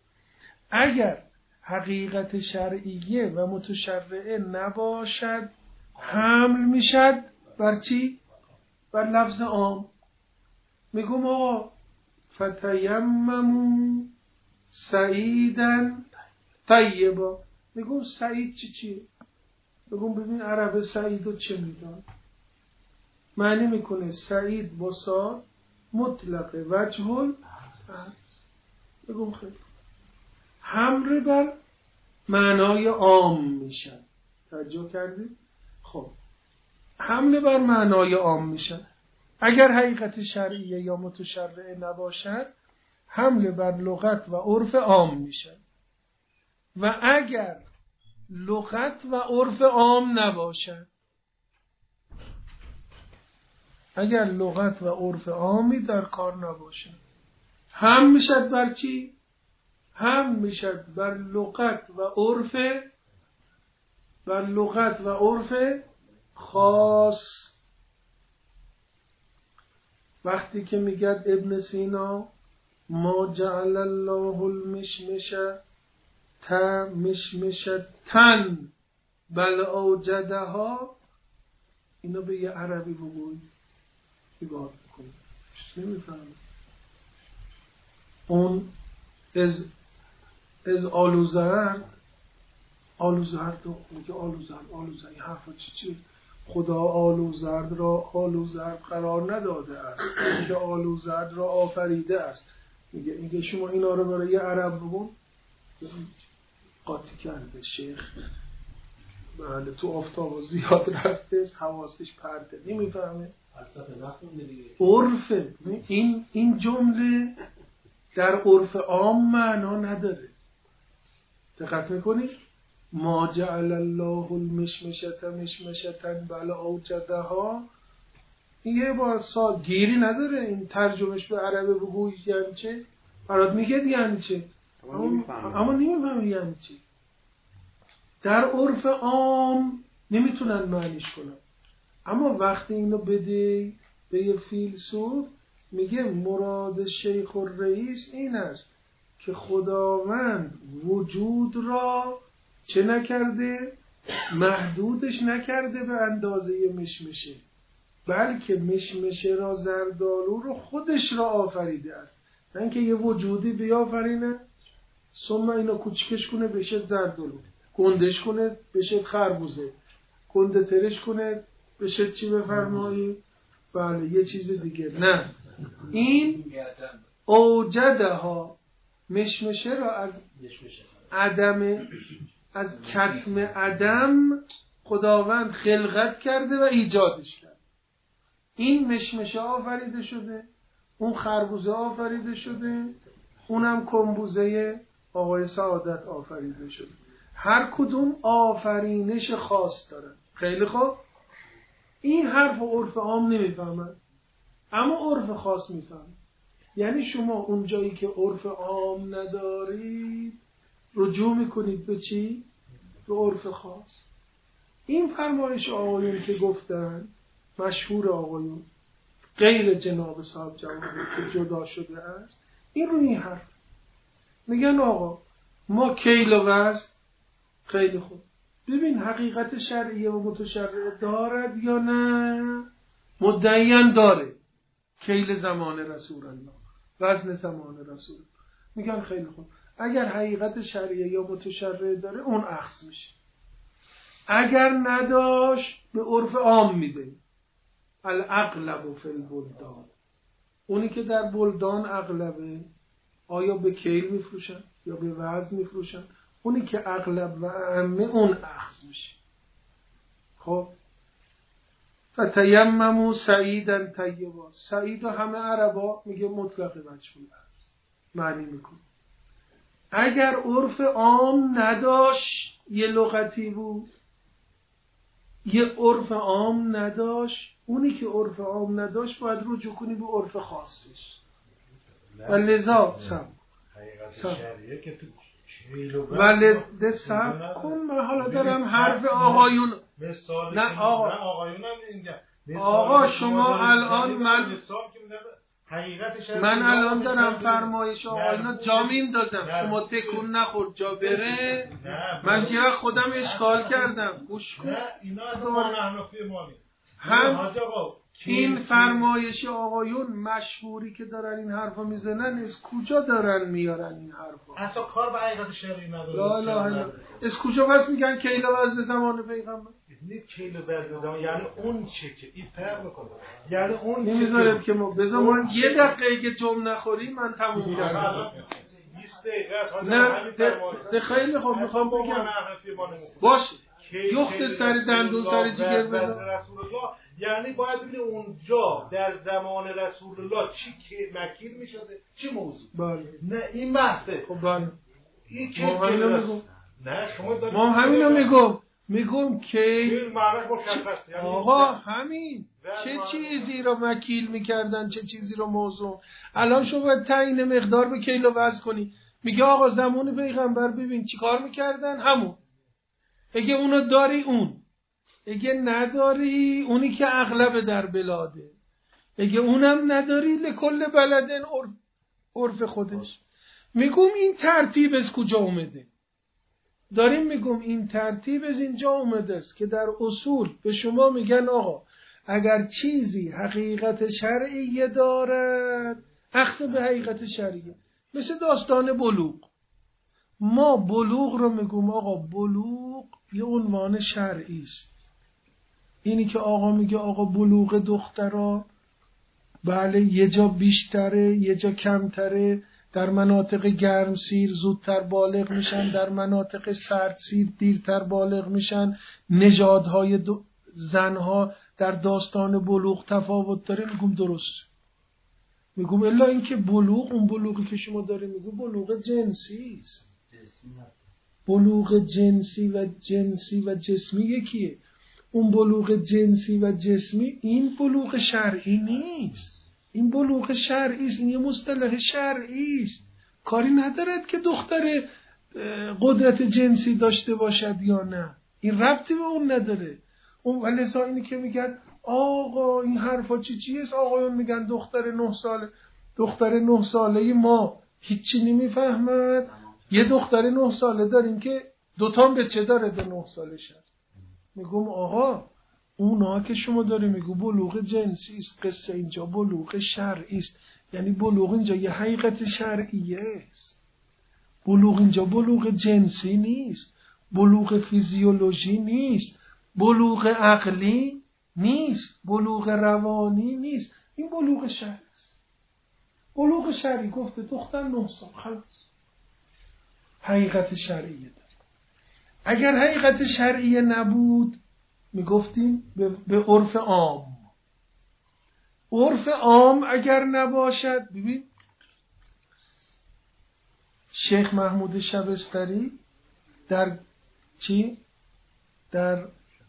اگر حقیقت شرعیه و متشرعه نباشد حمل میشد بر چی؟ بر لفظ عام. میگم آقا فتیمموا سعیدا طیبا. میگم سعید چیه؟ میگم ببین عرب سعیدو چه میدان؟ معنی میکنه سعید بسا مطلق وجهل هست. بگم خیلی حمله بر معنای عام میشن. توجه کردید؟ خب حمله بر معنای عام میشن. اگر حقیقت شرعیه یا متشرعه نباشد حمله بر لغت و عرف عام میشن. و اگر لغت و عرف عام نباشد، اگر لغت و عرف عامی در کار نباشد هم میشد بر چی؟ هم میشد بر لغت و عرف و لغت و عرف خاص. وقتی که میگد ابن سینا ما جعل الله المشمشه مشمشتن بل اوجدها، اینا به یه عربی بگوی نگاه کنید نمیفهمه. اون از آلوزرد رو میگه آلوزرد این حرفا چیه؟ خدا آلوزرد را آلوزرد قرار نداده است که آلوزرد را آفریده است. میگه شما اینا رو برای یه عرب بگون قاطی کرده شیخ. بله تو آفتاب زیاد رفته حواسش پرته نمیفهمه. عرفه این جمله در عرف عام معنا نداره. دقت میکنی؟ ما جعل الله المشمشة مشمشة بل اوجدها، یه بار گیری نداره. این ترجمهش به عربه بگوی یعنی چه؟ برات میگه یعنی چه؟ اما نمیفهمی یعنی چه. در عرف عام نمیتونن معنیش کنن. اما وقتی اینو بده به یه فیلسوف میگه مراد شیخ الرئیس این است که خداوند وجود را چه نکرده؟ محدودش نکرده به اندازه مشمشه، بلکه مشمشه را زردآلو رو خودش را آفریده است. نه اینکه یه وجودی بیافرینه ثم اینو کوچکش کنه بشه زردآلو، گندش کنه بشه خربوزه، گنده ترش کنه بشه چی بفرمایی؟ بله یه چیز دیگه. نه، این اوجدها مشمشه را از عدم، از کتم عدم خداوند خلقت کرده و ایجادش کرد. این مشمشه آفریده شده، اون خربوزه آفریده شده، اونم کنبوزه آقای سعادت آفریده شده. هر کدوم آفرینش خاص دارن. خیلی خوب، این حرف عرف عام نمیفهمن اما عرف خاص میفهمن. یعنی شما اون جایی که عرف عام ندارید رجوع میکنید به چی؟ به عرف خاص. این فرمایش آقایون که گفتن مشهور آقایون غیر جناب صاحب جواد که جدا شده است، این رو این حرف میگن آقا ما کیل و وزن. خیلی خوب، ببین حقیقت شرعیه و متشرعه دارد یا نه؟ مدعیان داره. کیل زمان رسول الله، وزن زمان رسول الله. میگن خیلی خوب، اگر حقیقت شرعیه یا متشرعه داره اون اخذ میشه. اگر نداشت به عرف عام میده. الاغلب فی البلدان، اونی که در بلدان اغلبه آیا به کیل میفروشن یا به وزن میفروشن؟ اونی که اغلب و اعمه اون اخذ میشه. خب فتیمموا سعیدا طیبا، سعید و همه عربا میگه مطلق مجهول است معنی میکنه. اگر عرف عام نداشت یه لغتی بود، یه عرف عام نداشت، اونی که عرف عام نداشت باید رجوع کنی به عرف خاصش. و لذا سب شریعه که تو ولده سب کن. من حالا دارم حرف آقایون نه آقایون هم اینجا. آقا شما الان من الان دارم فرمایش آقایون جا میندازم، شما تکون نخور جا بره. من چیه خودم اشکال کردم. گوش کن. اینا از ما نحنفی مالی هم این فرمایش آقایون مشهوری که دارن این حرفا میزنن از کجا دارن میارن این حرفا؟ اصلا کار به حقیقت شرعی نداره. لا اله. از کجا پس میگن کیل وزن زمان پیغمبر؟ نیست کیل وزن زمان، یعنی اون چه که این فرق میکنه. یعنی اون نمیذارم که ما بذار ما یه دقیقه که جمع نخوری من تموم کردم. 20 دقیقه نه خیلی خوب میخوام بگم باشه یخت سر دندون سر جگر بذار. یعنی باید ببینی اونجا در زمان رسول الله چی مکیل میشده، چی موضوع. بله. نه این بحثه. خب بله. این ما همینو میگم. نه شما دارید. ما همینو میگم که آقا همین چه چیزی رو مکیل میکردن، چه چیزی رو موضوع. الان شما باید تعیین مقدار به کیلو وزن کنی. میگه آقا زمان پیغمبر ببین چی کار میکردن، همون اگه اونو داری اون، اگه نداری اونی که اغلب در بلاده، اگه اونم نداری لکل بلدن عرف خودش. میگم این ترتیب از کجا اومده؟ داریم میگم این ترتیب از اینجا اومده است که در اصول به شما میگن آقا اگر چیزی حقیقت شرعی دارد اخذ به حقیقت شرعیه. مثل داستان بلوغ، ما بلوغ رو میگم آقا بلوغ یه عنوان شرعی است. اینی که آقا میگه آقا بلوغ دخترها بله یه جا بیشتره یه جا کمتره، در مناطق گرم سیر زودتر بالغ میشن، در مناطق سرد سیر دیرتر بالغ میشن، نژادهای زنها در داستان بلوغ تفاوت داره. میگم درست، میگم الا اینکه بلوغ اون بلوغی که شما داره میگم بلوغ جنسی است. بلوغ جنسی و جسمی یکیه. اون بلوغ جنسی و جسمی این بلوغ شرعی نیست، این بلوغ شرعی است، این یه مصطلح شرعی است. کاری ندارد که دختر قدرت جنسی داشته باشد یا نه، این ربطی به اون نداره. اون ولذا اینی که میگن آقا این حرفا چیه است، آقایون میگن دختر 9 ساله ما هیچی نمیفهمد. یه دختر 9 ساله داریم که دوتام بچه داره به 9 سالش هست. میگم آقا اونا که شما داری میگو بلوغ جنسی است، قصه اینجا بلوغ شرعی است. یعنی بلوغ اینجا یه حقیقت شرعیه است. بلوغ اینجا بلوغ جنسی نیست، بلوغ فیزیولوژی نیست، بلوغ عقلی نیست، بلوغ روانی نیست، این بلوغ شرعی است. بلوغ شرعی گفته دختر 9 سال خلاص حقیقت شرعیه داره. اگر حقیقت شرعیه نبود میگفتیم به عرف عام. عرف عام اگر نباشد، ببین شیخ محمود شبستری در در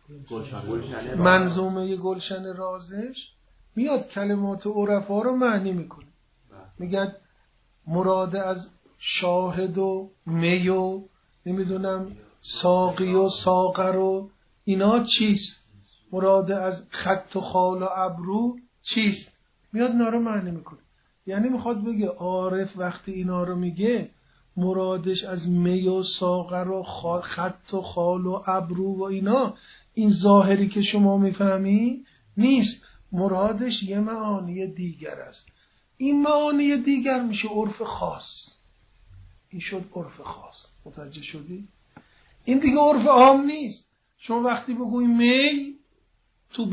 منظومه گلشن رازش میاد کلمات عرفا رو معنی میکنه. میگه مراد از شاهد و می و نمیدونم ساقی و ساغر و اینا چیست، مراد از خط و خال و ابرو چیست، میاد اینا رو معنی میکنه. یعنی میخواد بگه عارف وقتی اینا رو میگه مرادش از می و ساغر و خط و خال و ابرو و اینا این ظاهری که شما میفهمی نیست، مرادش یه معانی دیگر است. این معانی دیگر میشه عرف خاص. این شد عرف خاص. متوجه شدی؟ این دیگه عرف عام نیست. شما وقتی بگوی می تو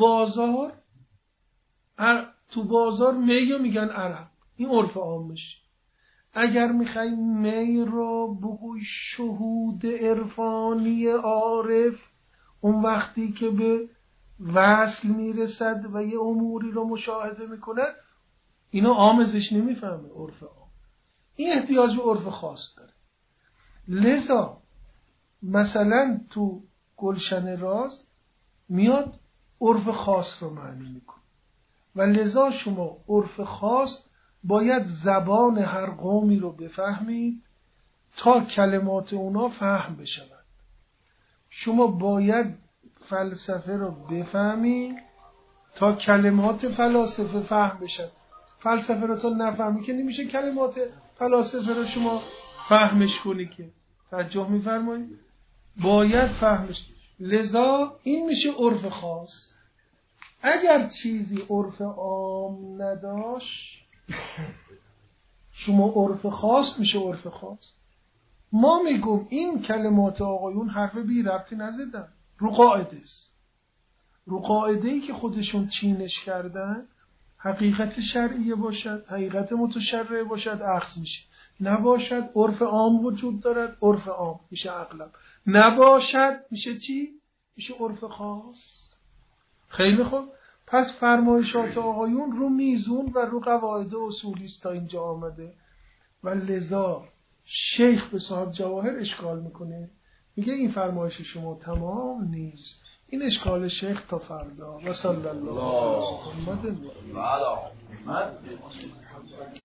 بازار می رو میگن عرب، این عرف عام میشه. اگر میخوای می رو بگوی شهود عرفانی عارف، اون وقتی که به وصل میرسد و یه اموری رو مشاهده میکنه، اینا عامزش نمیفهمه. عرف عام این احتیاج به عرف خاص داره. لذا مثلا تو گلشن راز میاد عرف خاص رو معنی میکنه و لذا شما عرف خاص باید زبان هر قومی رو بفهمید تا کلمات اونا فهم بشود. شما باید فلسفه رو بفهمید تا کلمات فلاسفه فهم بشد. فلسفه رو تا نفهمی که نمیشه کلمات فلاسفه رو شما فهمش کنی که. توجه میفرمایید؟ باید فهمش. لذا این میشه عرف خاص. اگر چیزی عرف عام نداشت شما عرف خاص میشه عرف خاص. ما میگم این کلمات آقایون حرف بی ربطی نزدن، رو قاعده است. رو قاعده‌ای که خودشون چینش کردن حقیقت شرعیه باشد، حقیقت متشرعه باشد اخذ میشه، نباشد عرف عام وجود دارد، عرف عام میشه اغلب، نباشد میشه چی؟ میشه عرف خاص. خیلی خوب. پس فرمایشات آقایون رو میزون و رو قواعد اصولی است تا اینجا آمده و لذا شیخ به صاحب جواهر اشکال میکنه، میگه این فرمایش شما تمام نیست، این اشکال شیخ تا فردا. و صلی الله علیه و سلم.